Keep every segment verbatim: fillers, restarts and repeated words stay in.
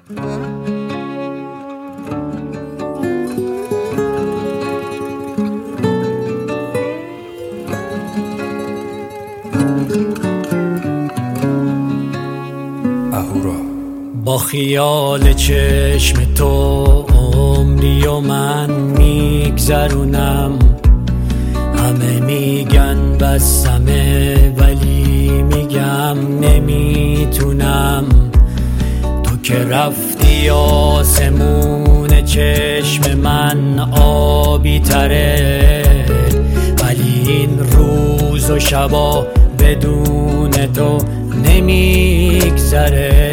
با خیال چشم تو عمری و من میگذرونم، همه میگن بسمه ولی میگم نمیتونم. تو که رفتی آسمون چشم من آبی تره، ولی این روز و شبا بدون تو نمیگذره.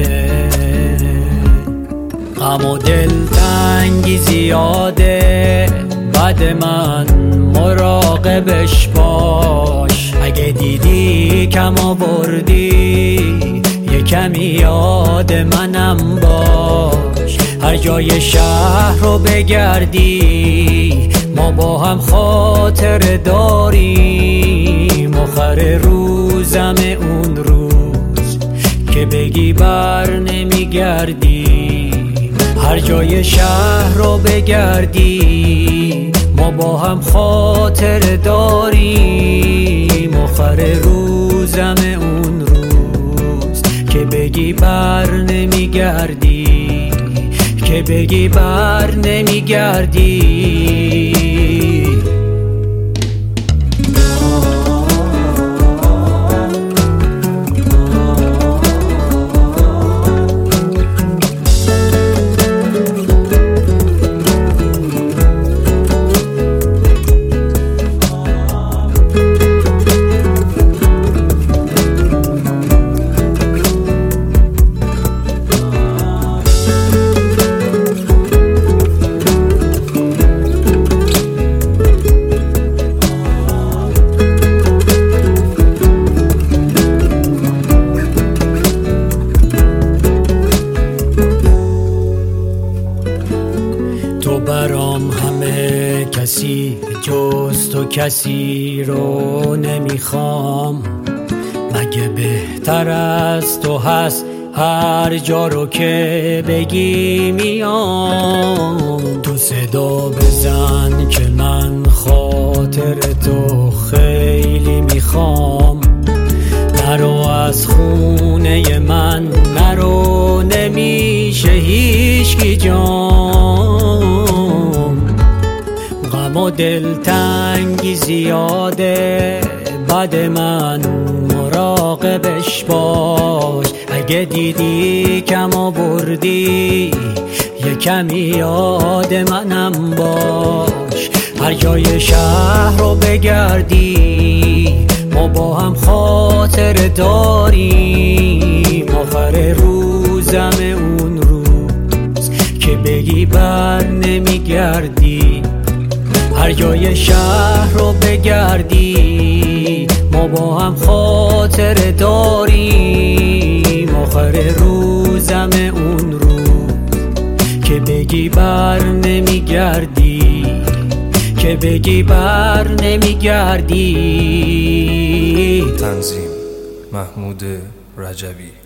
غم و دلتنگی زیاده، بعد من مراقبش باش. اگه دیدی کم آوردی یه کمی یاد منم باش. هر جای شهر رو بگردی ما با هم خاطر داریم. آخر روزم اون روز که بگی بر نمیگردی. هر جای شهر رو بگردی ما با هم خاطر داریم. آخر روزم اون روز که بگی بر نمیگردی، که بگی بر نمیگردی. تو برام همه کسی جز تو کسی رو نمیخوام. مگه بهتر از تو هست هر جا رو که بگی میام. تو صدا بزن که من خاطر تو خیلی میخوام. نرو از خونه من نرو، نمیشه هیچکی جام. غم و دلتنگی زیاده، بعد من مراقبش باش. اگه دیدی کم آوردی یه کمی یاد منم باش. هر جای شهر رو بگردی ما با هم خاطر داریم. آخر روزم اون روز که بگی بر نمیگردی. هر جای شهر رو بگردی ما با هم خاطر داریم. آخر روزم اون روز که بگی بر نمیگردی، که بگی بر نمیگردی. تنظیم محمود رجبی.